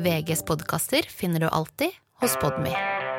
VGs podcaster finner du alltid hos Podme.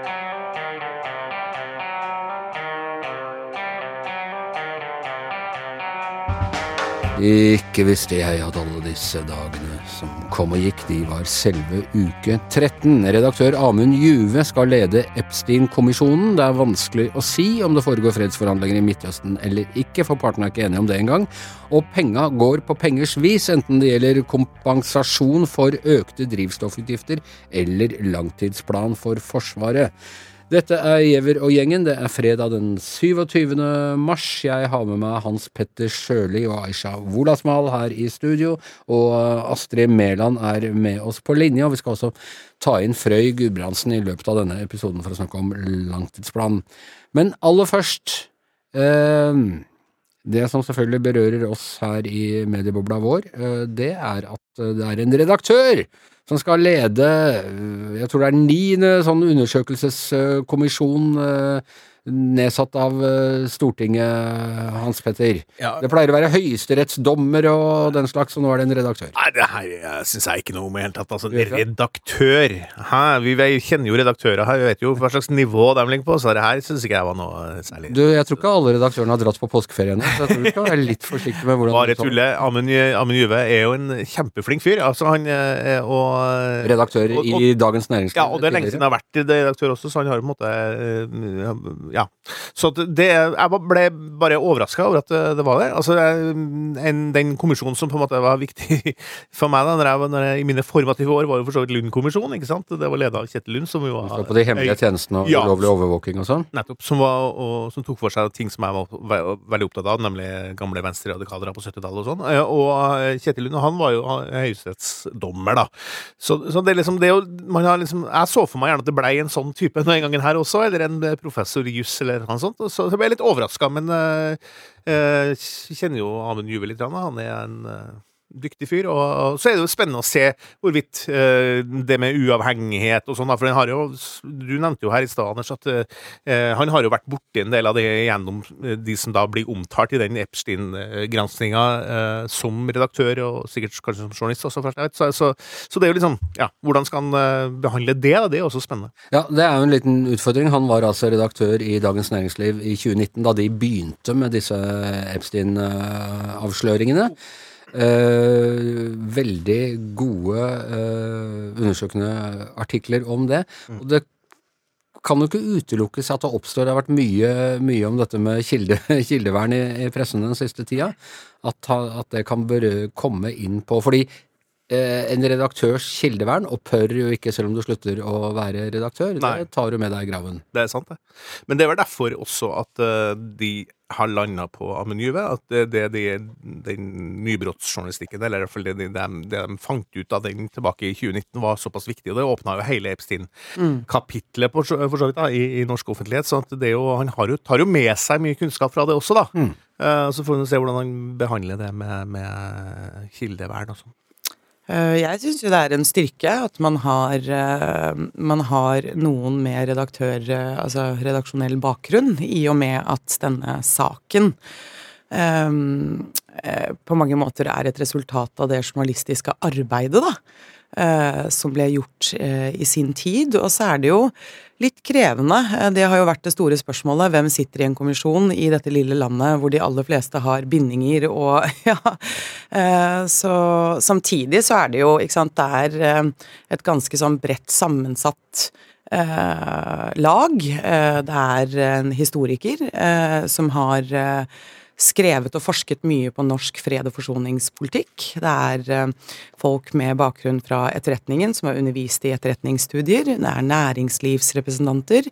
Ikke visste jeg at alle disse dagene som kom og gikk, de var selve uke 13. Redaktør Amund Juve skal lede Epstein-kommisjonen. Det er vanskelig å si om det foregår fredsforhandlinger i Midtøsten eller ikke, for partene er ikke enige om det engang. Og penga går på pengers vis, enten det gjelder kompensasjon for økte drivstoffutgifter eller langtidsplan for Forsvaret. Dette er Giæver og gjengen. Det er fredag den 27. mars. Jeg har med meg Hans Petter Sjøli og Aisha Wolasmal her i studio, og Astrid Mæland er med oss på linje, og vi skal også ta inn Frøy Gudbrandsen i løpet av denne episoden for å snakke om langtidsplan. Men aller først, det som selvfølgelig berører oss her i mediebobla vår, det er at det er en redaktør som skal lede, jeg tror det er 9. sånn undersøkelseskommisjon nedsatt av Stortinget, Hans Petter. Ja. Det pleier å være høyesterettsdommer og den slags, og nå er det en redaktør. Nei, det her synes jeg ikke noe om i helt tatt. Altså, redaktør. Vi kjenner jo redaktører her, vi vet jo hva slags nivå de ligger på, så det her synes ikke jeg var noe særlig. Du, jeg tror ikke alle redaktørene har dratt på påskeferien, så jeg tror vi skal være litt forsiktig med hvordan... Bare tulle. Amund Juve er jo en kjempeflink fyr, altså han redaktør i Dagens Næringsliv. Ja, og det er lenge siden han har vært redaktør også, så han har på en måte... Ja, så jeg ble bare overrasket over at det var det. Altså, den kommisjonen som på en måte var viktig for meg da, når jeg i mine formative år var jo for så vidt Lund-kommisjonen, ikke sant? Det var ledet av Kjetil Lund, som jo var... På de hemmelige tjenestene og ulovlig overvåking og sånn? Nettopp, som tok for seg ting som jeg var veldig opptatt av, nemlig gamle venstre-radikaler på 70-tallet og sånn. Og Kjetil Lund, han var jo høyesterettsdommer da. Så det er liksom, det man har liksom, jeg så for meg gjerne at det ble en sånn type noen gangen her også, eller en professor i juss eller noe sånt, så jeg ble litt overrasket, men kjenner jo Amund Juve litt, han er en dyktig fyr, og så er det jo spennende å se hvorvidt det med uavhengighet og sånn, for den har jo, du nevnte jo her i stedet, Anders, at han har jo vært borte en del av det gjennom de som da blir omtalt i den Epstein-granskningen som redaktør, og sikkert kanskje som journalist også, så det er jo liksom, ja, hvordan skal han behandle det? Det er også spennende. Ja, det er jo en liten utfordring. Han var altså redaktør i Dagens Næringsliv i 2019, da de begynte med disse Epstein-avsløringene. Veldig gode undersøkende artikler om det, og det kan jo ikke utelukkes at det har vært mye om dette med kildevern i pressen den siste tida, at det kan komme inn på, fordi en redaktørs kildevern opphører jo ikke selv om du slutter å være redaktør. Nei. Det tar du med deg i graven. Det er sant det. Men det var derfor også at de har landet på Amund Juve, at den nybrottsjournalistikken, eller i hvert fall det de fangt ut av den tilbake i 2019 var såpass viktig, og det åpnet jo hele Epstein-kapitlet for så vidt da, i norsk offentlighet, så at det jo, han tar jo med seg mye kunnskap fra det også da. Så får vi se hvordan han behandler det med kildevern og sånn. Jeg synes jo det er en styrke at man har noen med redaksjonell bakgrunn, i og med at denne saken på mange måter er et resultat av det journalistiske arbeidet da, som ble gjort i sin tid, og så er det jo litt krevende. Det har jo vært det store spørsmålet. Hvem sitter i en kommisjon i dette lille landet hvor de aller fleste har bindinger og så samtidig så er det jo, ikke sant, det er et ganske sånn bredt sammensatt lag. Det er en historiker som har skrevet og forsket mye på norsk fred- og forsoningspolitikk. Det er folk med bakgrunn fra etterretningen som har undervist i etterretningsstudier. Det er næringslivsrepresentanter,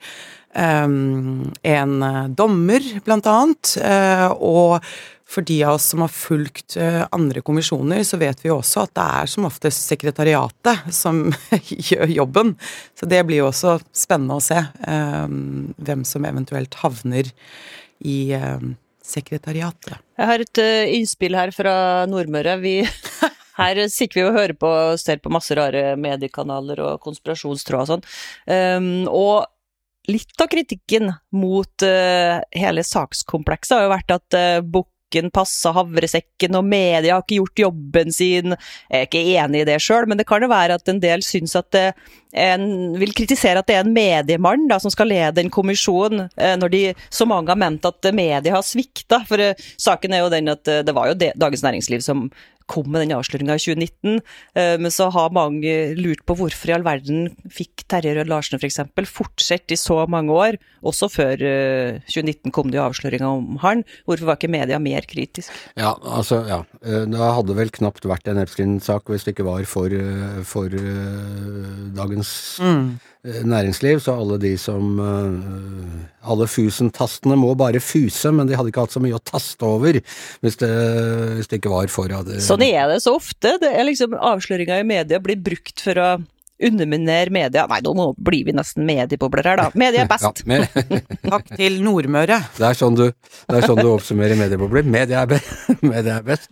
en dommer blant annet, og for de av oss som har fulgt andre kommisjoner, så vet vi også at det er som oftest sekretariatet som gjør jobben. Så det blir jo også spennende å se hvem som eventuelt havner i sekretariatet. Jeg har et innspill her fra Nordmøre. Her sikker vi og hører på og ser på masse rare mediekanaler og konspirasjonstråd og sånn. Og litt av kritikken mot hele sakskomplekset har jo vært at pakken passet havresekken, og media har ikke gjort jobben sin. Jeg ikke enig i det selv, men det kan jo være at en del synes at vil kritisere at det en mediemann da, som skal lede en kommisjon, når så mange har ment at media har sviktet, for saken jo den at det var jo Dagens Næringsliv som kom med den avsløringen i 2019, men så har mange lurt på hvorfor i all verden fikk Terje Rød Larsen for eksempel fortsett i så mange år, også før 2019 kom det jo avsløringer om han, hvorfor var ikke media mer kritisk? Ja, altså, ja. Det hadde vel knapt vært en Epstein-sak hvis det ikke var for Dagens Næringsliv, så alle de som alle fusentastene må bare fuse, men de hadde ikke hatt så mye å taste over hvis det ikke var for at Sånn det så ofte, det liksom avsløringer i media blir brukt for å underminere media. Nei, nå blir vi nesten mediebobler her da. Media best. Ja, Takk til Nordmøre. Det sånn du oppsummerer mediebobler. Media best.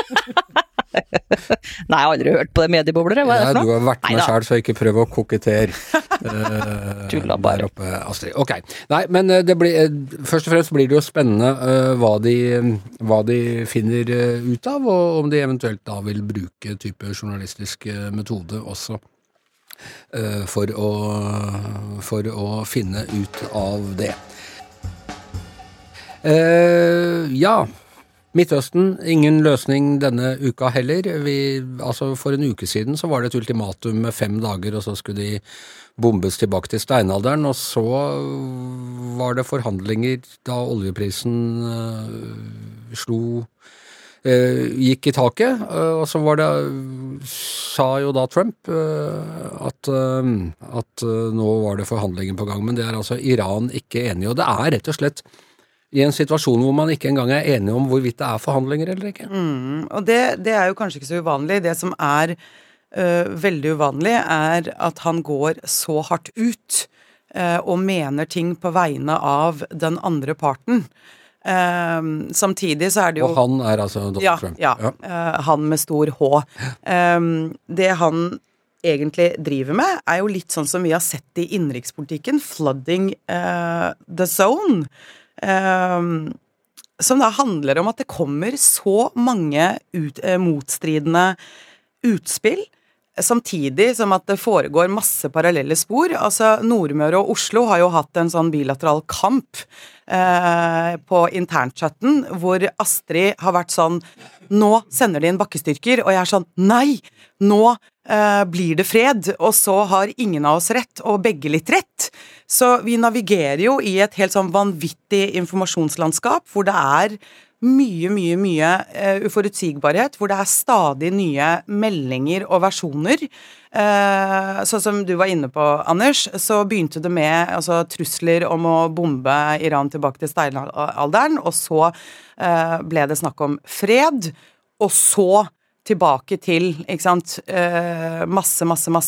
Nei, jeg har aldri hørt på det medieboblere. Hva det for noe? Du har vært med selv, så ikke prøv å kokettere Tulla bare. der oppe, Astrid. Ok. Nei, men først og fremst blir det jo spennende hva de finner ut av, og om de eventuelt da vil bruke type journalistisk metode også for å finne ut av det. Ja, Midtøsten, ingen løsning denne uka heller. For en uke siden så var det et ultimatum med 5 dager, og så skulle de bombes tilbake til steinalderen, og så var det forhandlinger da oljeprisen gikk i taket, og så sa jo da Trump at nå var det forhandlinger på gang, men det altså Iran ikke enig, og det rett og slett i en situasjon hvor man ikke engang enige om hvorvidt det forhandlinger eller ikke. Og det jo kanskje ikke så uvanlig. Det som veldig uvanlig at han går så hardt ut og mener ting på vegne av den andre parten. Samtidig så det jo... Og han altså Donald Trump. Ja, han med stor H. Det han egentlig driver med jo litt sånn som vi har sett i innenrikspolitikken, flooding the zone. Som da handler om at det kommer så mange motstridende utspill, samtidig som at det foregår masse parallelle spor. Altså Nordmøre og Oslo har jo hatt en sånn bilateral kamp på internchatten, hvor Astrid har vært sånn, nå sender de inn bakkestyrker, og jeg sånn, nei, nå blir det fred, og så har ingen av oss rett, og begge litt rett. Så vi navigerer jo i et helt sånn vanvittig informasjonslandskap, hvor det mye uforutsigbarhet, hvor det stadig nye meldinger og versjoner. Sånn som du var inne på, Anders, så begynte det med trusler om å bombe Iran tilbake til steinalderen, og så ble det snakk om fred, og så tilbake til, ikke sant, masse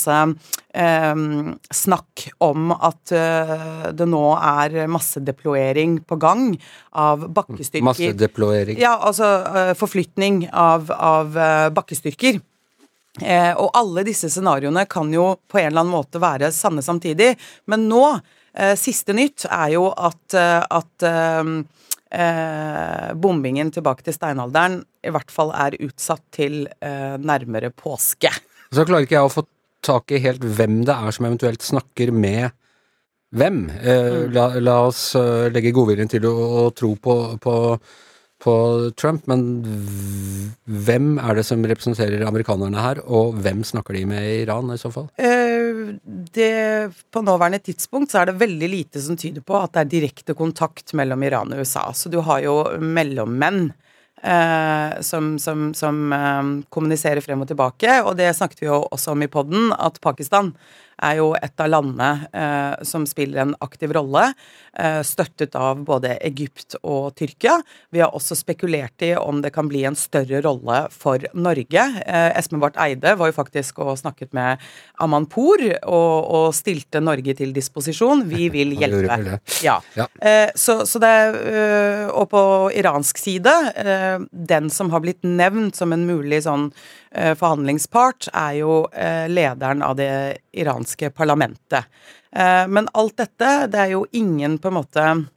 snakk om at det nå masse deployering på gang av bakkestyrker. Masse deployering? Ja, forflytning av bakkestyrker. Og alle disse scenarioene kan jo på en eller annen måte være sanne samtidig, men nå, siste nytt jo at bombingen tilbake til steinalderen i hvert fall utsatt til nærmere påske. Så klarer ikke jeg å få tak i helt hvem det som eventuelt snakker med hvem. La oss legge godviljen til å tro på Trump, men hvem det som representerer amerikanerne her, og hvem snakker de med i Iran i så fall? På nåværende tidspunkt så det veldig lite som tyder på at det direkte kontakt mellom Iran og USA, så du har jo mellommenn som kommuniserer frem og tilbake, og det snakket vi jo også om i podden, at Pakistan jo et av landene som spiller en aktiv rolle, støttet av både Egypt og Tyrkia. Vi har også spekulert i om det kan bli en større rolle for Norge. Espen Barth Eide var jo faktisk og snakket med Amanpour og stilte Norge til disposisjon. Vi vil hjelpe. Ja. Så det og på iransk side, den som har blitt nevnt som en mulig sånn forhandlingspart jo lederen av det iranske parlamentet. Men alt dette, det jo ingen på en måte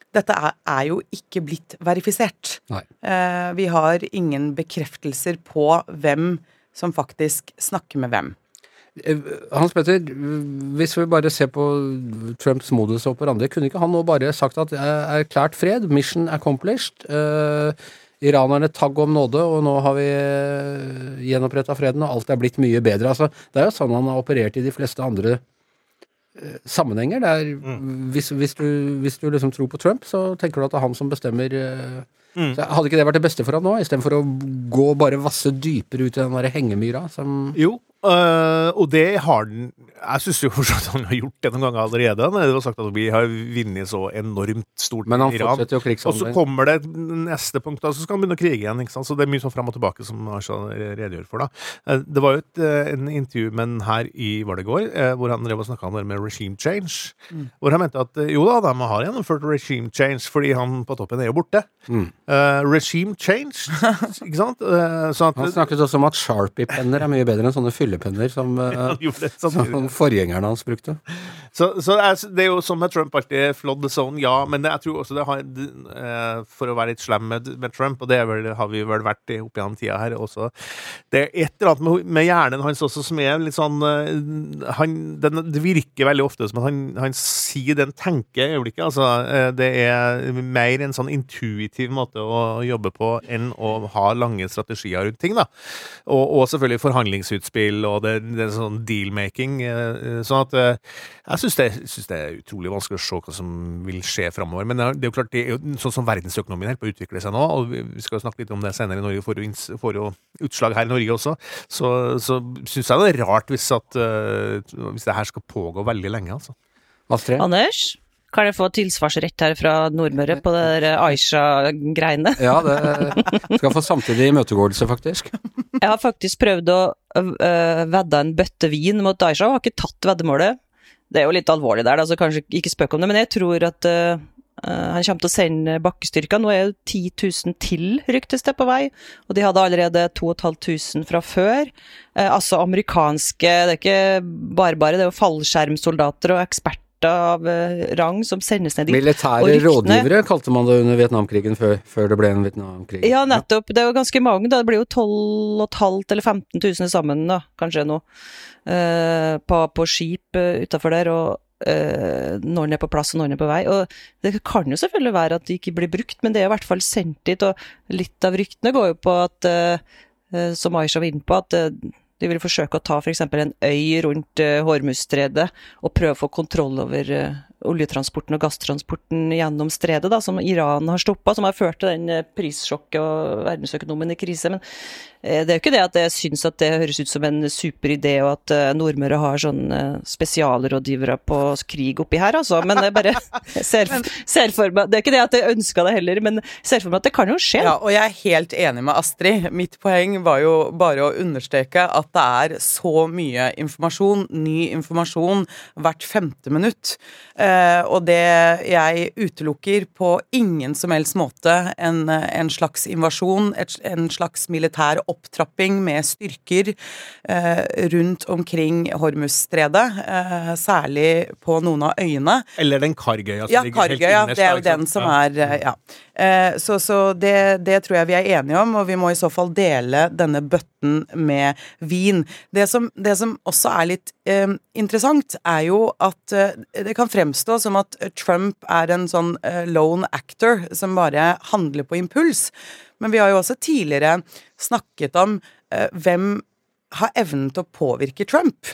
dette er jo ikke blitt verifisert. Nei. Vi har ingen bekreftelser på hvem som faktisk snakker med hvem. Hans Petter, hvis vi bare ser på Trumps modus operandi, kunne ikke han nå bare sagt at erklært fred, mission accomplished, iranerne tagg om nåde, og nå har vi gjenopprettet freden, og alt blitt mye bedre. Altså, det jo sånn han har operert i de fleste andre sammenhenger. Hvis du liksom tror på Trump, så tenker du at det han som bestemmer. Så hadde ikke det vært det beste for han nå, i stedet for å gå bare vasse dypere ut i den der hengemyra? Jo, og det har den. Jeg synes jo fortsatt han har gjort det noen ganger allerede. Det var sagt at vi har vunnet så enormt stort Men han Iran. fortsetter jo Og krigshandling. så kommer det neste punkt, da, så skal han begynne å krige igjen. Ikke sant? Så det mye sånn frem og tilbake som Aisha redegjør for. Da. Det var jo en intervju med den her var det går, hvor han drev og snakket om det med regime change. Hvor han mente at jo da, de har gjennomført regime change, fordi han på toppen jo borte. Regime change, ikke sant? Så at, Han snakket også om at Sharpie-penner mye bedre enn sånne fyllepenner som forgjengerne hans brukte. Så det jo som med Trump alltid flood the zone, ja, men jeg tror også det har, for å være litt slem med Trump, og det har vi vel vært opp gjennom tida her også, det et eller annet med hjernen hans også som litt sånn, det virker veldig ofte som at han sier den tenker øyeblikket, altså det mer en sånn intuitiv måte å jobbe på enn å ha lange strategier rundt ting da, og selvfølgelig forhandlingsutspill og det sånn deal-making, sånn at jeg synes det utrolig vanskelig å se hva som vil skje fremover, men det jo klart, det jo sånn som verdensøkonomien helt på å utvikle seg nå, og vi skal jo snakke litt om det senere i Norge, får jo utslag her i Norge også, så synes jeg det rart hvis det her skal pågå veldig lenge, altså. Astrid? Anders, kan jeg få tilsvarsrett her fra Nordmøre på det der Aisha-greiene? Ja, det skal få samtidig imøtegåelse, faktisk. Jeg har faktisk prøvd å vedde en bøtte vin mot Aisha, og har ikke tatt veddemålet. Det jo litt alvorlig der, så kanskje ikke spøk om det, men jeg tror at han kommer til å sende bakkestyrker. Nå jo 10 000 til, ryktes det på vei, og de hadde allerede 2 500 fra før. Altså amerikanske, det ikke bare, det jo fallskjermsoldater og eksperter av rang som sendes ned dit. Militære rådgivere kalte man det under Vietnamkrigen før det ble en Vietnamkrig. Ja, nettopp. Det jo ganske mange, da. Det blir jo 12 500 eller 15 000 sammen, da, kanskje nå, på skip utenfor der, og noen på plass og noen på vei. Og det kan jo selvfølgelig være at de ikke blir brukt, men det i hvert fall sendt dit, og litt av ryktene går jo på at, som Aisha var inne på, at de vil forsøke å ta for eksempel en øy rundt Hormuzstredet og prøve å få kontroll over oljetransporten og gasstransporten gjennom stredet, da, som Iran har stoppet, som har ført til den prissjokket og verdensøkonomien i krise. Men det jo ikke det at jeg synes at det høres ut som en super idé, og at Nordmøre har sånn spesialrådgivere på krig oppi her, altså. Men jeg bare ser for meg, det ikke det at jeg ønsker det heller, men ser for meg at det kan jo skje. Ja, og jeg helt enig med Astrid. Mitt poeng var jo bare å understreke at det så mye informasjon, ny informasjon, hvert 5. minutt. Og det jeg utelukker på ingen som helst måte en slags invasjon, en slags militær opptrapping med styrker rundt omkring Hormuzstredet, særlig på noen av øyene. Eller den Kargøya som ja, ligger helt Kargøya, innerst. det jo den som ja. Så det tror jeg vi enige om, og vi må i så fall dele denne bøtten med vin. Det som også litt interessant jo at det kan fremstå som at Trump en sånn lone actor som bare handler på impuls. Men vi har jo også tidligere snakket om hvem har evnen til å påvirke Trump.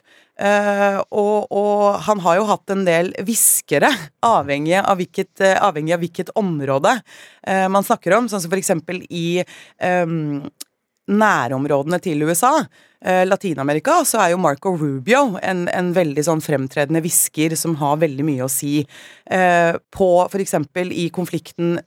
Og han har jo hatt en del viskere, avhengig av hvilket område man snakker om, sånn som for eksempel i nærområdene til USA, Latinamerika, så jo Marco Rubio en veldig sånn fremtredende visker som har veldig mye å si på for eksempel i konflikten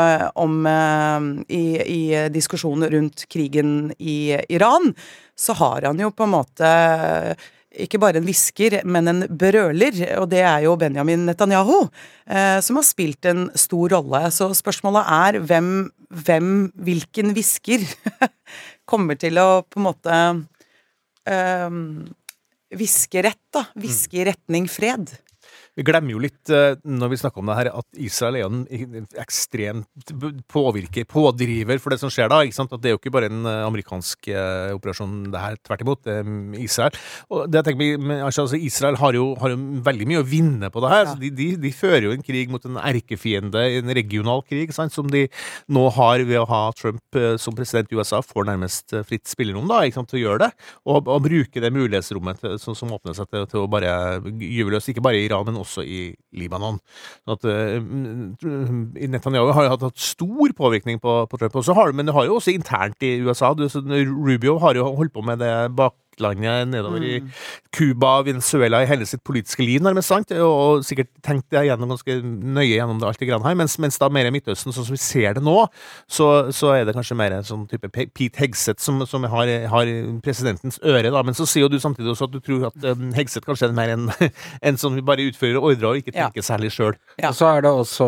i diskusjoner rundt krigen i Iran, så har han jo på en måte ikke bare en visker, men en brøler, og det jo Benjamin Netanyahu, som har spilt en stor rolle. Så spørsmålet hvilken visker kommer til å på en måte viske rett, da. Viske i retning fred. Vi glemmer jo litt, når vi snakker om det her, at Israel jo en ekstremt pådriver for det som skjer da, ikke sant? At det jo ikke bare en amerikansk operasjon det her, tvert imot, Israel. Og det jeg tenker, altså, Israel har jo veldig mye å vinne på det her, så de fører jo en krig mot en erkefiende, en regional krig, sant? Som de nå har ved å ha Trump som president i USA, får nærmest fritt spillerom da, ikke sant, til å gjøre det, og bruke det mulighetsrommet som åpner seg til å bare gyve løs, ikke bare i Iran, men også i Libanon. Sånn at Netanyahu har jo hatt stor påvirkning på Trump, men det har jo også internt i USA. Rubio har jo holdt på med det baklandet nedover i Cuba, Venezuela, i hele sitt politiske liv, nærmest sant, og sikkert tenkt det gjennom ganske nøye gjennom det alt i grann her, mens da mer i Midtøsten, sånn som vi ser det nå, så det kanskje mer en sånn type Pete Hegseth som har presidentens øre, da, men så sier jo du samtidig også at du tror at Hegseth kanskje mer en som bare utfører ordre og ikke tenker særlig selv. Ja. Og så det også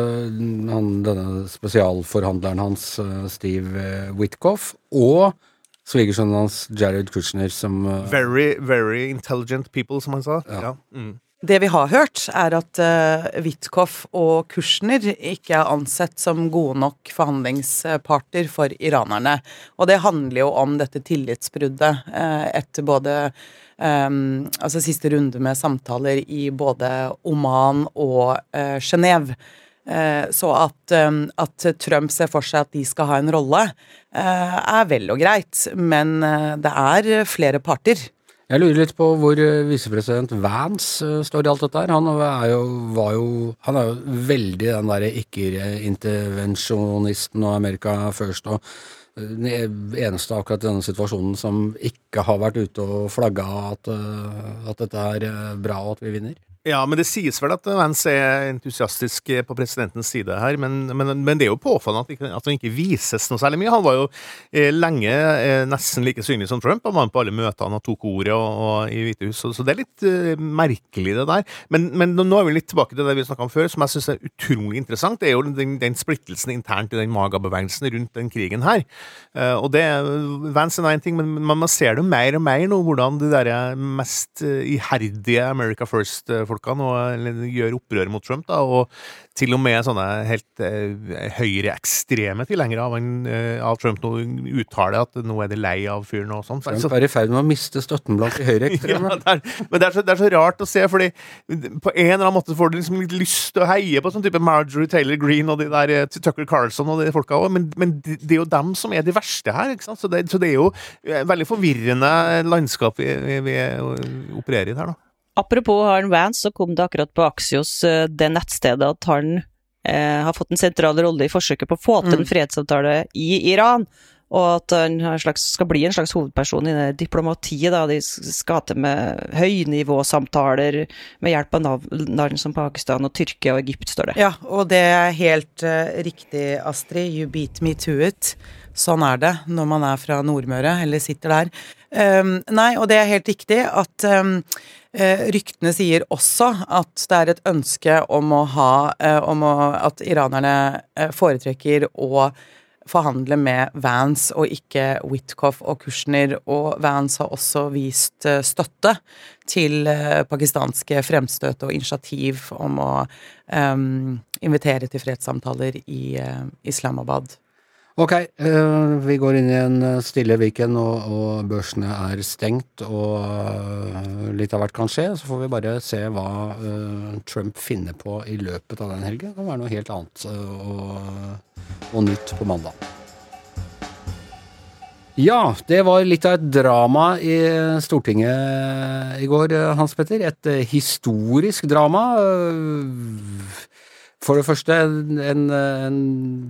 denne spesialforhandleren hans, Steve Witkoff, og svigersønnen hans, Jared Kushner, som Very, very intelligent people, som han sa. Ja. Det vi har hørt, at Witkoff og Kushner ikke ansett som gode nok forhandlingsparter for iranerne. Og det handler jo om dette tillitsbruddet etter både altså siste runde med samtaler i både Oman og Genève. Så at Trump ser for seg at de skal ha en rolle, vel og greit, men det flere parter. Jeg lurer litt på hvor visepresident Vance står i alt dette her. Han er jo veldig den der ikke-intervensjonisten og America first, og den eneste akkurat denne situasjonen som ikke har vært ute og flagget at dette bra og at vi vinner. Ja, men det sies vel at Vance entusiastisk på presidentens side her, men det jo påfallende at han ikke vises noe særlig mye. Han var jo lenge nesten like synlig som Trump, han var på alle møtene og tok ordet og i Hvite hus, så det litt merkelig det der. Men nå vi litt tilbake til det vi snakket om før, som jeg synes utrolig interessant, det jo den splittelsen internt i den MAGA-bevegelsen rundt den krigen her. Og det, Vance en ting, men man ser det mer og mer nå, hvordan de der mest iherdige America First folka nå gjør opprør mot Trump, da, og til og med sånne helt høyre-ekstreme tilhengere av Trump nå uttaler at nå det lei av fyren og sånt. Trump i ferd med å miste støtten blant de høyre-ekstreme. Ja, men det så rart å se, fordi på en eller annen måte får du liksom litt lyst til å heie på sånn type Marjorie Taylor Greene og de der Tucker Carlson og de folka også, men det jo dem som de verste her, ikke sant? Så det jo veldig forvirrende landskap vi opererer i her da. Apropos han Vance, så kom det akkurat på Axios det nettstedet at han har fått en sentral rolle i forsøket på å få til en fredsavtale i Iran, og at han skal bli en slags hovedperson i det diplomatiet da, de skal til med høynivåsamtaler med hjelp av land som Pakistan og Tyrkia og Egypt, står det. Ja, og det helt riktig, Astrid, you beat me to it. Sånn det når man fra Nordmøre, eller sitter der. Nei, og det helt riktig at ryktene sier også at det et ønske om at iranerne foretrekker å forhandle med Vance og ikke Witkoff og Kushner, og Vance har også vist støtte til pakistanske fremstøt og initiativ om å invitere til fredssamtaler i Islamabad. Ok, vi går inn i en stille weekend, og børsene stengt, og litt av hvert kan skje, så får vi bare se hva Trump finner på i løpet av den helgen. Det kan være noe helt annet og nytt på mandag. Ja, det var litt av et drama i Stortinget i går, Hans Petter. Et historisk drama. For det første en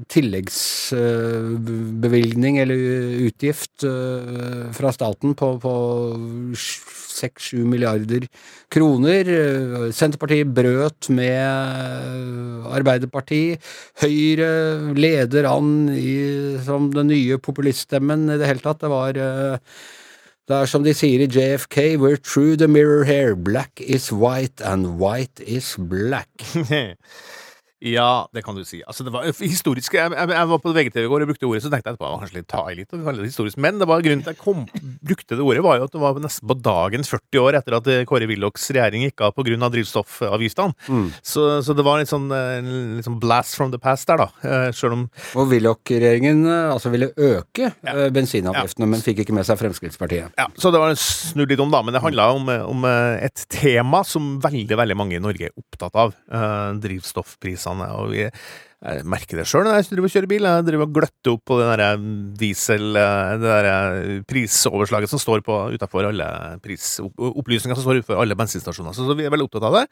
tilleggsbevilgning eller utgift fra staten på 6-7 milliarder kroner. Senterpartiet brøt med Arbeiderpartiet. Høyre leder an som den nye populiststemmen i det hele tatt. Det som de sier i JFK, we're through the mirror here. Black is white and white is black. Ja, det kan du si. Altså, det var historisk. Jeg var på VGTV i går og brukte ordet, så tenkte jeg at det var kanskje litt ta i litt og kalle det historisk. Men det var grunnen til at jeg brukte det ordet, var jo at det var nesten på dagen 40 år etter at Kåre Willochs regjering gikk av på grunn av drivstoffavgiftene. Så det var litt sånn blast from the past der, da. Selv om Og Willoch-regjeringen altså ville øke bensinavgiftene, men fikk ikke med seg Fremskrittspartiet. Ja, så det var snudd litt om, da. Men det handlet om et tema som veldig mange i Norge er opptatt av. Drivstoffpriser. Og jeg merker det selv når jeg driver og kjører bil. Jeg driver og gløtter opp på den der diesel, det der prisoverslaget som står på utenfor alle opplysninger som står utenfor alle bensinstasjoner. Så vi er veldig opptatt av det.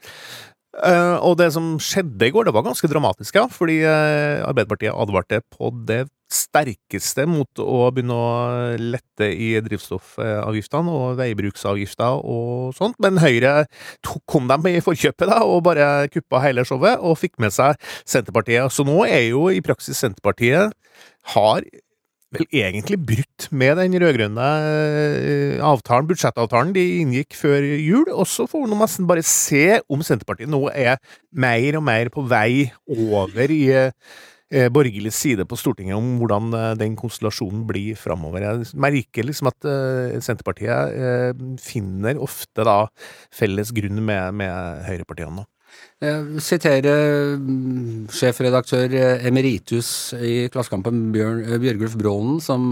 Og det som skjedde i går, det var ganske dramatisk, ja, fordi Arbeiderpartiet advarte på det sterkeste mot å begynne å lette i drivstoffavgiftene og veibruksavgifter og sånt, men Høyre kom dem i forkjøpet da, og bare kuppa hele showet og fikk med seg Senterpartiet. Så nå er jo i praksis Senterpartiet har vel egentlig brutt med den rødgrønne avtalen, budsjettavtalen de inngikk før jul, og så får vi nå nesten bare se om Senterpartiet nå er mer og mer på vei over i borgerlig side på Stortinget om hvordan den konstellasjonen blir fremover. Jeg merker liksom at Senterpartiet finner ofte da felles grunn med høyrepartiene nå. Jeg siterer sjefredaktør emeritus i Klassekampen Bjørgulf Brånen som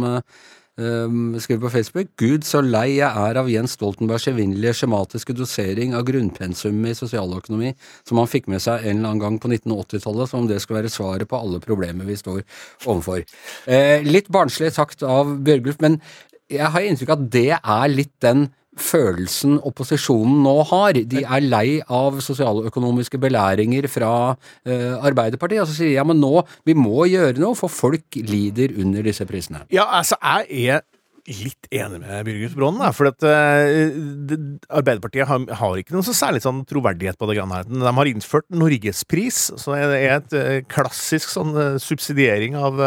skriver på Facebook: Gud, så lei jeg er av Jens Stoltenbergs evinnelige skjematiske dosering av grunnpensum i sosialøkonomi som han fikk med seg en eller annen gang på 1980-tallet, som om det skulle være svaret på alle problemer vi står overfor. Litt barnslig sagt av Bjørgulf, men jeg har inntrykk av at det er litt den følelsen opposisjonen nå har. De er lei av sosialøkonomiske belæringer fra Arbeiderpartiet, og så sier de, ja, men nå, vi må gjøre noe, for folk lider under disse prisene. Ja, altså, jeg er litt enig med Bjørgulf Brånen, for at Arbeiderpartiet har ikke noe så særlig sånn troverdighet på det grann her. De har innført Norgespris, så det er et klassisk sånn subsidiering av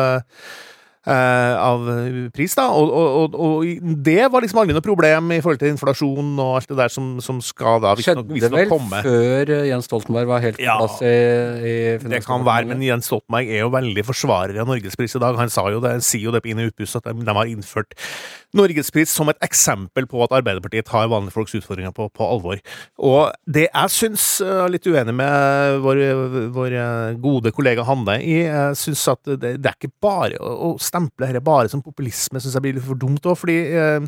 pris da, og det var liksom aldri noe problem i forhold til inflasjon og alt det der som skal da skjedde vel komme. Før Jens Stoltenberg var helt på plass i det kan være, men Jens Stoltenberg er jo veldig forsvarer av Norgespris i dag. Han sier jo det på Ine Utbus at de har innført Norgespris som et eksempel på at Arbeiderpartiet tar vanlige folks utfordringer på alvor. Og det jeg synes, litt uenig med vår gode kollega Hanne jeg synes at det er ikke bare å stemple dette bare som populisme, synes jeg blir litt for dumt også, fordi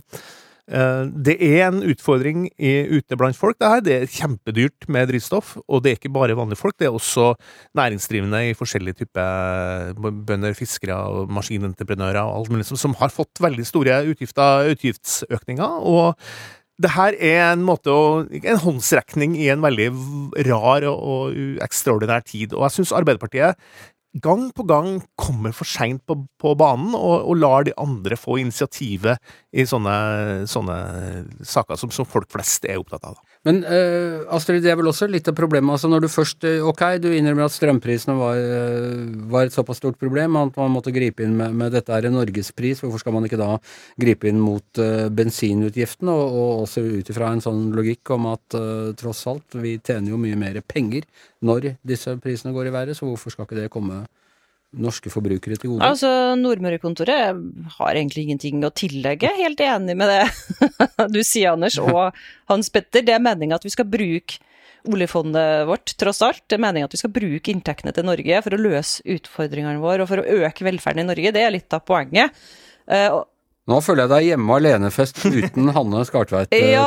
det er en utfordring ute blant folk. Det er kjempedyrt med drivstoff, og det er ikke bare vanlige folk, det er også næringsdrivende i forskjellige typer bønder, fiskere og maskinentreprenører og alt mulig som har fått veldig store utgiftsøkninger, og det her er en håndsrekning i en veldig rar og ekstraordinær tid, og jeg synes Arbeiderpartiet gang på gang kommer for sent på banen og lar de andre få initiativet i sånne saker som folk flest er opptatt av. Men Astrid, det er vel også litt av problemet, altså når du først, du innrømmer at strømprisene var et såpass stort problem, at man måtte gripe inn med dette er en Norgespris, hvorfor skal man ikke da gripe inn mot bensinutgiften, og også ut ifra en sånn logikk om at tross alt, vi tjener jo mye mer penger når disse prisene går i været, så hvorfor skal ikke det komme norske forbrukere til gode? Altså, Nordmøre-kontoret har egentlig ingenting å tillegge. Helt enig med det du sier, Anders, og Hans Petter. Det er meningen at vi skal bruke oljefondet vårt, tross alt. Det er meningen at vi skal bruke inntektene til Norge for å løse utfordringene våre, og for å øke velferden i Norge. Det er litt av poenget. Nå føler jeg deg hjemme alene-fest uten Hanne Skartveit ja,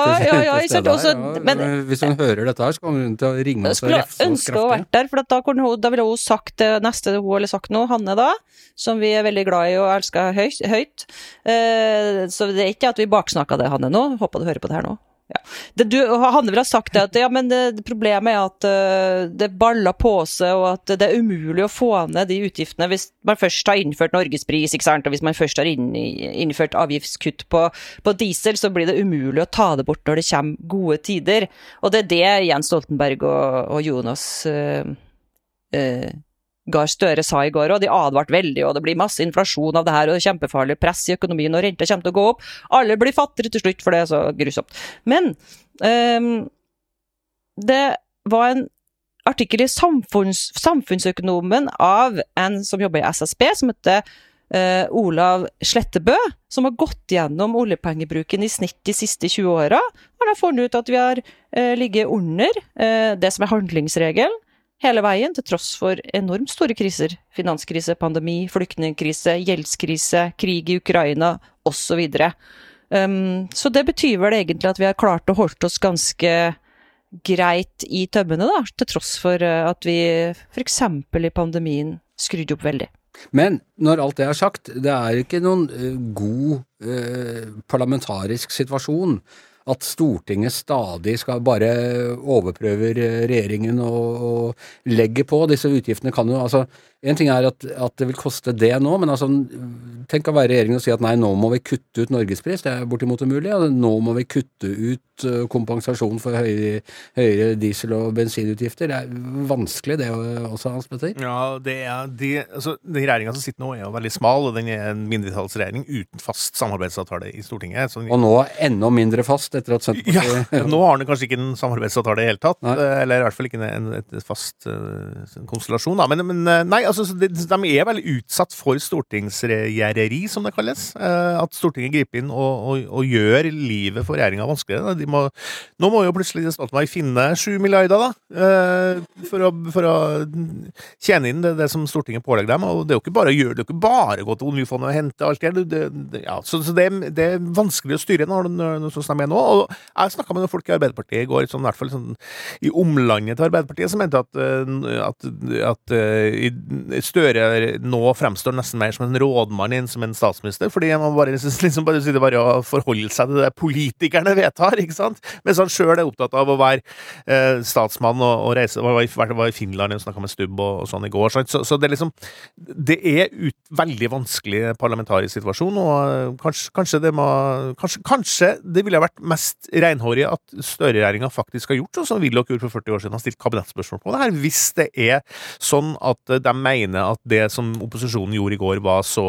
men hvis hun hører dette her, så kommer hun til å ringe oss og refse oss kraftig. Jeg ønsker å ha vært der, for da ville hun sagt det neste hun ville sagt nå, Hanne da, som vi er veldig glad i og elsker høyt. Så det er ikke at vi baksnakker det, Hanne, nå. Håper du hører på det her nå. Ja. Hanne vil ha sagt det at men problemet er at det baller på seg, og at det er umulig å få ned de utgiftene hvis man først har innført Norgespris, ikke sant? Og hvis man først har innført avgiftskutt på diesel, så blir det umulig å ta det bort når det kommer gode tider. Og det er det Jens Stoltenberg og Jonas Gahr Støre sa i går, og de advart veldig, og det blir masse inflasjon av det her, og kjempefarlig press i økonomien, og renta kommer til å gå opp. Alle blir fattigere til slutt, for det er så grusomt. Men det var en artikkel i Samfunnsøkonomen av en som jobber i SSB, som heter Olav Slettebø, som har gått gjennom oljepengebruken i snitt de siste 20 årene. Han har funnet ut at vi har ligget under det som handlingsregelen hele veien, til tross for enormt store kriser. Finanskrise, pandemi, flyktningkrise, gjeldskrise, krig i Ukraina, og så videre. Så det betyr vel egentlig at vi har klart å holde oss ganske greit i tømmene, da, til tross for at vi for eksempel i pandemien skrudde opp veldig. Men når alt det er sagt, det er ikke noen god parlamentarisk situasjon at Stortinget stadig skal bare overprøve regjeringen og legge på. Disse utgiftene kan jo, altså, en ting er at det vil koste det nå, men altså, tenk å være regjeringen og si at nei, nå må vi kutte ut Norgespris, det er bortimot umulig, og nå må vi kutte ut kompensasjon for høyere diesel- og bensinutgifter. Det er vanskelig det også, Hans Petter? Ja, altså, den regjeringen som sitter nå er jo veldig smal, og den er en mindretallsregjering uten fast samarbeidsavtale i Stortinget. Og nå enda mindre fast etter at Senterpartiet... Ja, nå har den kanskje ikke en samarbeidsavtale i hele tatt, eller i hvert fall ikke et fast konstellasjon, da. Men nei, altså, de er veldig utsatt for stortingsregjereri, som det kalles. At Stortinget griper inn og gjør livet for regjeringen vanskeligere. Nå må jo plutselig Stoltenberg finne 7 milliarder da, for å tjene inn det som Stortinget pålegger dem, og det er jo ikke bare å gjøre, det er jo ikke bare å gå til oljefondet og hente alt det. Ja, så det er vanskelig å styre når sånn som de er nå, og jeg snakket med noen folk i Arbeiderpartiet i går, sånn, i hvert fall sånn, i omlandet til Arbeiderpartiet, som mente at Støre nå fremstår nesten mer som en rådmann enn som en statsminister, fordi man bare sitter bare og forholder seg til det politikerne vedtar, ikke sant? Mens han selv er opptatt av å være statsmann og reise, var i Finland og snakket med Stubb og sånn i går, sant? Så det er liksom, det er veldig vanskelig parlamentarisk situasjon, og kanskje det ville ha vært mest renhårig at Støre-regjeringen faktisk har gjort sånn som Willoch gjorde for 40 år siden, har stilt kabinettspørsmål på det her, hvis det er sånn at de mener at det som opposisjonen gjorde i går var så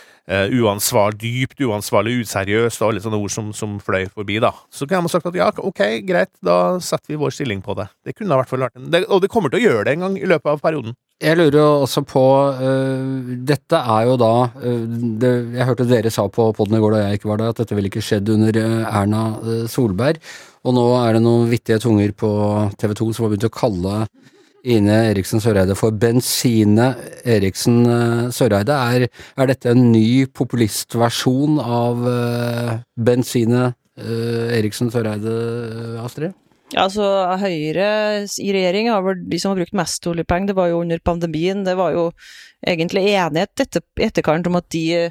dypt uansvarlig, useriøst og alle sånne ord som fløy forbi da. Så kan man sagt at ja, ok, greit, da setter vi vår stilling på det. Det kunne i hvert fall vært og det kommer til å gjøre det en gang i løpet av perioden. Jeg lurer også på, dette er jo da, jeg hørte dere sa på podden i går da jeg ikke var der, at dette ville ikke skjedd under Erna Solberg, og nå er det noen vittige tunger på TV 2 som har begynt å kalle Ine Eriksen Søreide for Bensine Eriksen Søreide. Er dette en ny populistversjon av Bensine Eriksen Søreide, Astrid? Ja, altså Høyre i regjering har vel de som har brukt mest oljepenger, det var jo under pandemien, det var jo egentlig enighet etterkant om at de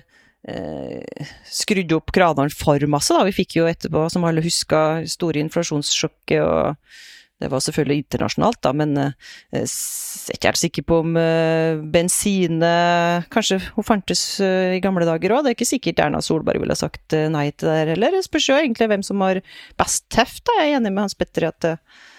skrudde opp kranene for masse da. Vi fikk jo etterpå, som alle husker, store inflasjonssjokket, og det var selvfølgelig internasjonalt da, men jeg er ikke helt sikker på om Bensine, kanskje hun fantes i gamle dager også, det er ikke sikkert Erna Solberg ville ha sagt nei til det heller. Det spørs jo egentlig hvem som har best teft da. Jeg er enig med Hans Petter i at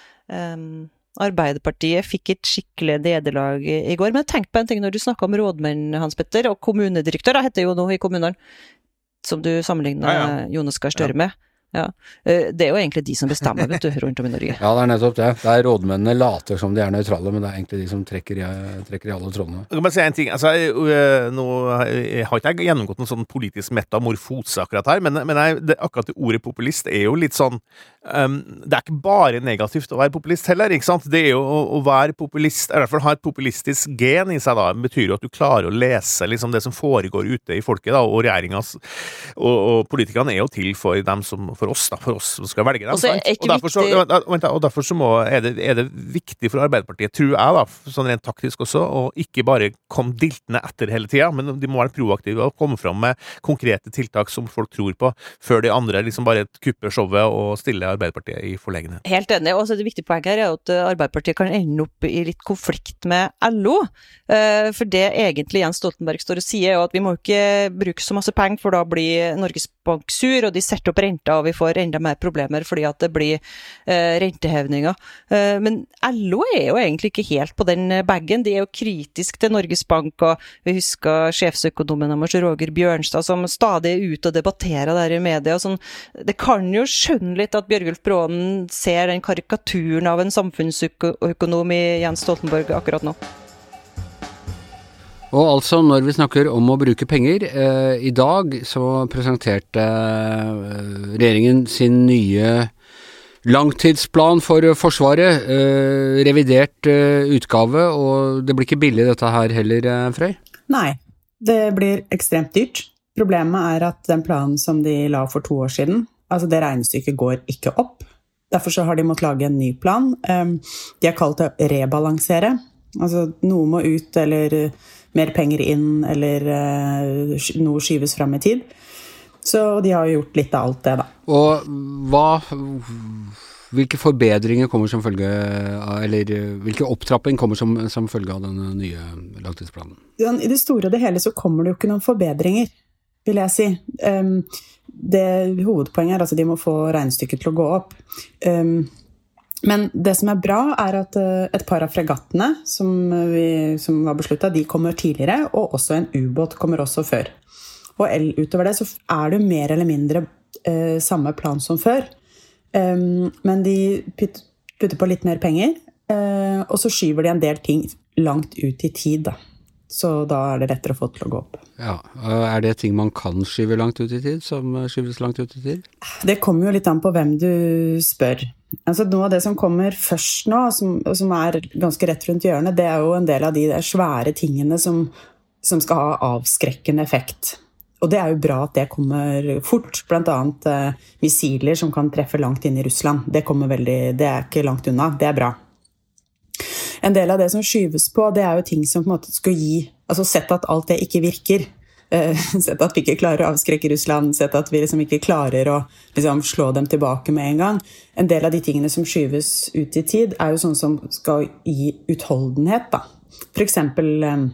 Arbeiderpartiet fikk et skikkelig nederlag i går, men tenk på en ting når du snakker om rådmenn, Hans Petter, og kommunedirektør, da heter jo noe i kommunene, som du sammenligner Jonas Gahr Støre med. Ja, det er jo egentlig de som bestemmer, vet du, rundt om i Norge. Ja, det er nettopp det. Det er rådmennene later som de er nøytrale, men det er egentlig de som trekker i alle trådene. Jeg kan bare si en ting, altså, nå har ikke jeg gjennomgått noen sånn politisk metamorfose akkurat her, men akkurat det ordet populist er jo litt sånn, det er ikke bare negativt å være populist heller, ikke sant? Det er jo å være populist, i hvert fall ha et populistisk gen i seg da, betyr jo at du klarer å lese liksom det som foregår ute i folket da, og regjeringens, og politikerne er jo til for dem som for oss som skal velge dem, og derfor så er det viktig for Arbeiderpartiet, tror jeg da, sånn rent taktisk også, å ikke bare komme diltende etter hele tiden, men de må være proaktive og komme fram med konkrete tiltak som folk tror på, før de andre liksom bare kupper showet og stiller Arbeiderpartiet i forlegenhet. Helt enig, og så det viktige poenget her er at Arbeiderpartiet kan ende opp i litt konflikt med LO, for det egentlig Jens Stoltenberg står og sier, er at vi må ikke bruke så masse penger, for da blir Norges Bank sur, og de setter opp renta, og vi får enda mer problemer fordi at det blir rentehevninger. Men LO jo egentlig ikke helt på den baggen. De jo kritisk til Norges Bank, og vi husker sjefsøkonomen deres Roger Bjørnstad, som stadig ute og debatterer der i media. Sånn. Det kan jo skjønne litt at Bjørgulf Brånen ser den karikaturen av en samfunnsøkonom i Jens Stoltenberg akkurat nå. Og altså, når vi snakker om å bruke penger, i dag så presenterte regjeringen sin nye langtidsplan for Forsvaret, revidert utgave, og det blir ikke billig dette her heller, Frøy? Nei, det blir ekstremt dyrt. Problemet at den planen som de la for 2 år siden, altså det regnestykket går ikke opp. Derfor så har de måttet lage en ny plan. De har kalt det å rebalansere. Altså noe må ut, eller mer penger inn, eller noe skyves frem i tid. Så de har jo gjort litt av alt det da. Og hvilke forbedringer kommer som følge av, eller hvilke opptrapping kommer som følge av denne nye langtidsplanen? I det store og det hele så kommer det jo ikke noen forbedringer, vil jeg si. Det hovedpoenget altså de må få regnestykket til å gå opp. Men det som bra at et par av fregattene som var besluttet, de kommer tidligere, og også en ubåt kommer også før. Og utover det så det mer eller mindre samme plan som før. Men de putter på litt mer penger, og så skyver de en del ting langt ut i tid da. Så da det lettere å få til å gå opp. Ja, det ting man kan skyve langt ut i tid, som skyves langt ut i tid? Det kommer jo litt an på hvem du spør. Altså noe av det som kommer først nå, som ganske rett rundt hjørnet, det jo en del av de svære tingene som skal ha avskrekkende effekt. Og det jo bra at det kommer fort, blant annet missiler som kan treffe langt inn i Russland. Det ikke langt unna, det bra. En del av det som skyves på, det jo ting som på en måte skal gi, altså sett at alt det ikke virker, sett at vi ikke klarer å avskrekke Russland, sett at vi liksom ikke klarer å liksom slå dem tilbake med en gang. En del av de tingene som skyves ut i tid jo sånn som skal gi utholdenhet da. For eksempel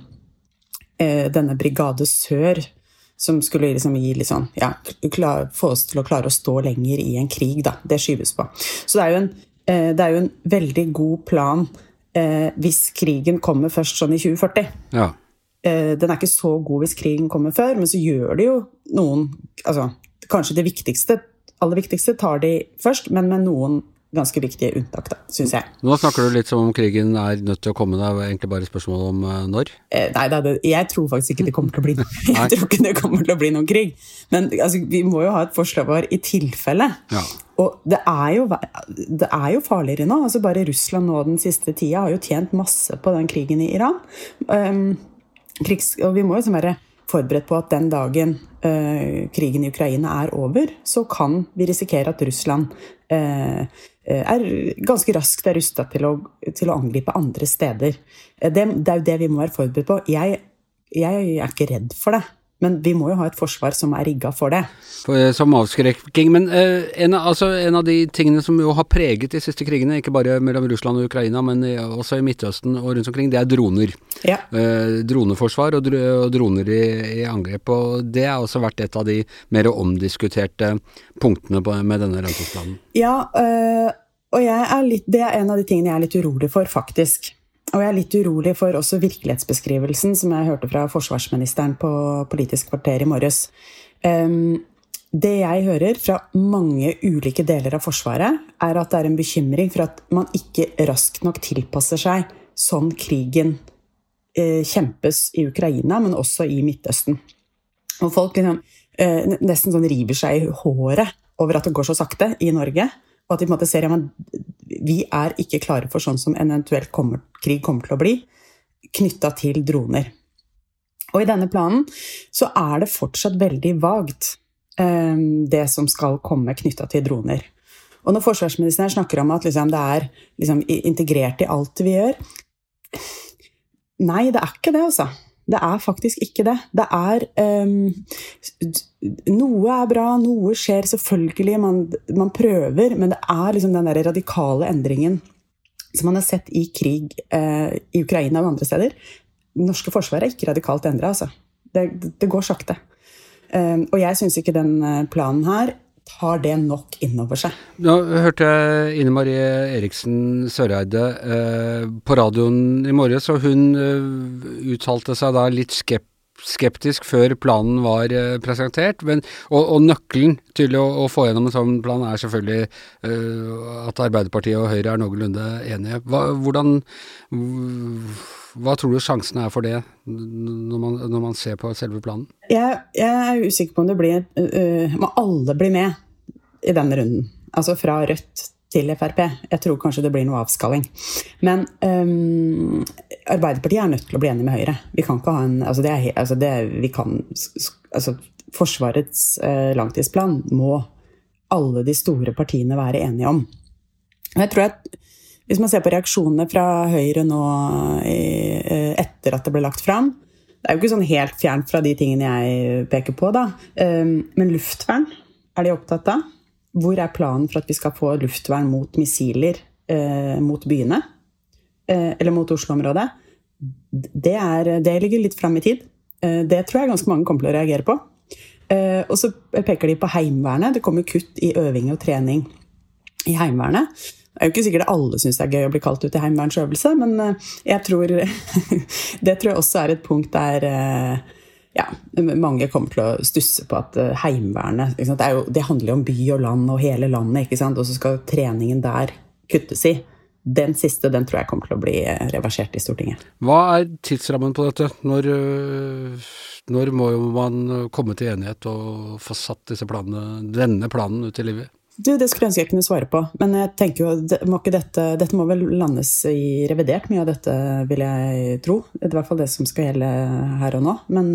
denne Brigade Sør, som skulle liksom gi litt sånn, få oss til å klare å stå lenger i en krig da. Det skyves på. Så det jo en veldig god plan hvis krigen kommer først sånn i 2040. Ja. Den ikke så god hvis krigen kommer før, men så gjør det jo noen, altså kanskje det aller viktigste tar de først, men med noen ganske viktige unntak da, synes jeg. Nå snakker du litt som om krigen nødt til å komme, det egentlig bare spørsmål om når? Nei, jeg tror faktisk ikke det kommer til å bli noe. Jeg tror ikke det kommer til å bli noen krig. Men altså, vi må jo ha et forsvar i tilfelle. Ja. Og det jo farligere nå. Altså, bare Russland nå den siste tida har jo tjent masse på den krigen i Iran. Og vi må jo være forberedt på at den dagen krigen i Ukraina over, så kan vi risikere at Russland ganske raskt rustet til å angripe andre steder. Det jo det vi må være forberedt på. Jeg ikke redd for det, men vi må jo ha et forsvar som rigget for det. Som avskrekking, men en av de tingene som jo har preget de siste krigene, ikke bare mellom Russland og Ukraina, men også i Midtøsten og rundt omkring, det droner. Ja. Droneforsvar og droner i angrep, og det har også vært et av de mer omdiskuterte punktene med denne langtidsplanen. Ja, og det en av de tingene jeg litt urolig for, faktisk. Og jeg litt urolig for også virkelighetsbeskrivelsen som jeg hørte fra forsvarsministeren på Politisk kvarter i morges. Det jeg hører fra mange ulike deler av Forsvaret at det en bekymring for at man ikke raskt nok tilpasser seg sånn krigen kjempes i Ukraina, men også i Midtøsten. Og folk liksom, nesten sånn river seg i håret over at det går så sakte i Norge, og at de på en måte ser at vi ikke klare for sånn som en eventuelt krig kommer til å bli, knyttet til droner. Og i denne planen så det fortsatt veldig vagt det som skal komme knyttet til droner. Og når forsvarsministeren snakker om at liksom, det liksom, integrert i alt vi gjør, nei, det ikke det altså. Det faktisk ikke det. Det noe bra, noe skjer selvfølgelig, man prøver, men det liksom den der radikale endringen som man har sett i krig i Ukraina og andre steder. Det norske forsvaret ikke radikalt endret, altså. Det går sakte. Og jeg synes ikke den planen her tar det nok innover seg. Nå hørte jeg Ine Marie Eriksen Søreide på radioen i morges, og hun uttalte seg da litt skeptisk før planen var presentert, og nøkkelen til å få gjennom en sånn plan selvfølgelig at Arbeiderpartiet og Høyre noenlunde enige. Hva tror du sjansene for det når man ser på selve planen? Jeg usikker på om det må alle bli med i denne runden. Altså fra Rødt til FrP. Jeg tror kanskje det blir noe avskalling. Men Arbeiderpartiet nødt til å bli enig med Høyre. Vi kan ikke ha Forsvarets langtidsplan må alle de store partiene være enige om. Jeg tror at hvis man ser på reaksjonene fra Høyre nå etter at det ble lagt fram, det jo ikke sånn helt fjernt fra de tingene jeg peker på da, men luftvern de opptatt av. Hvor planen for at vi skal få luftvern mot missiler mot byene, eller mot Oslo-området? Det ligger litt frem i tid. Det tror jeg ganske mange kommer til å reagere på. Og så peker de på heimevernet. Det kommer kutt i øving og trening i heimevernet. Det jo ikke sikkert alle synes det gøy å bli kalt ut i heimevernsøvelse, men jeg tror det tror jeg også et punkt der mange kommer til å stusse på at heimevernet, det handler jo om by og land og hele landet, ikke sant? Og så skal treningen der kuttes i. Den siste, den tror jeg kommer til å bli reversert i Stortinget. Hva tidsrammen på dette? Når må man komme til enighet og få satt denne planen ut i livet? Det skulle jeg kunne svare på, men jeg tenker jo, dette må vel landes i revidert, mye av dette vil jeg tro. Det I hvert fall det som skal gjelde her og nå. Men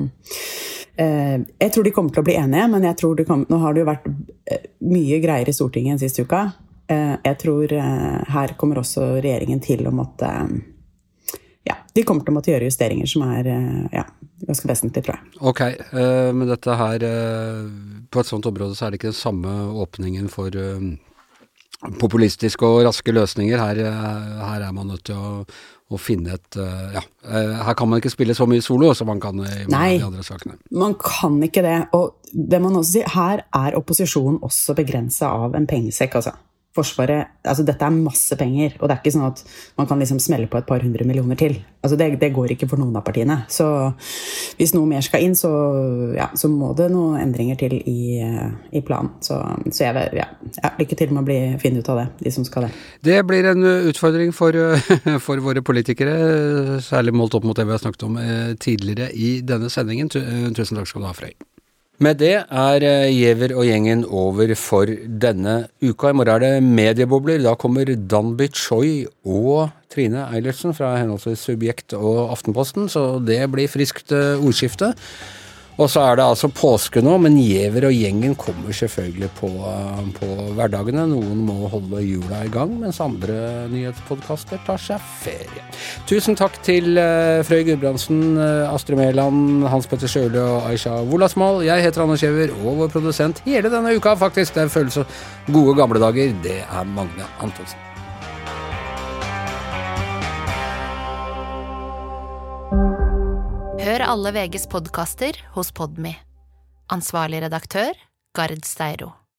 jeg tror de kommer til å bli enige, men jeg tror nå har det jo vært mye greier i Stortinget siste uka. Jeg tror her kommer også regjeringen til å måtte de kommer til å måtte gjøre justeringer som ganske vesentlig, tror jeg. Ok, men dette her, på et sånt område så det ikke den samme åpningen for populistiske og raske løsninger. Her man nødt til å finne her kan man ikke spille så mye solo som man kan i mange av de andre sakene. Nei, man kan ikke det, og det man også sier, her opposisjonen også begrenset av en pengesekk, altså. Forsvaret, dette masse penger, og det ikke sånn at man kan liksom smelle på et par 100 millioner til. Det går ikke for noen av partiene. Så hvis noe mer skal inn, så må det noen endringer til i planen. Så lykke til med å finne ut av det, de som skal det. Det blir en utfordring for våre politikere, særlig målt opp mot det vi har snakket om tidligere i denne sendingen. Tusen takk skal du ha, Frøy. Med det Giæver og gjengen over for denne uka. I morgen det mediebobler. Da kommer Danby Choi og Trine Eilertsen fra henholdsvis Subjekt og Aftenposten, så det blir friskt ordskifte. Og så det altså påske nå, men Giæver og gjengen kommer selvfølgelig på hverdagene. Noen må holde jula i gang, mens andre nyhetspodcaster tar seg ferie. Tusen takk til Frøy Gudbrandsen, Astrid Mæland, Hans Petter Sjøle og Aisha Wolasmal. Jeg heter Anders Giæver, og vår produsent hele denne uka faktisk. Det føles så gode gamle dager. Det Magne Antonsen. Hør alle VGs podcaster hos Podme. Ansvarlig redaktør, Gard Steiro.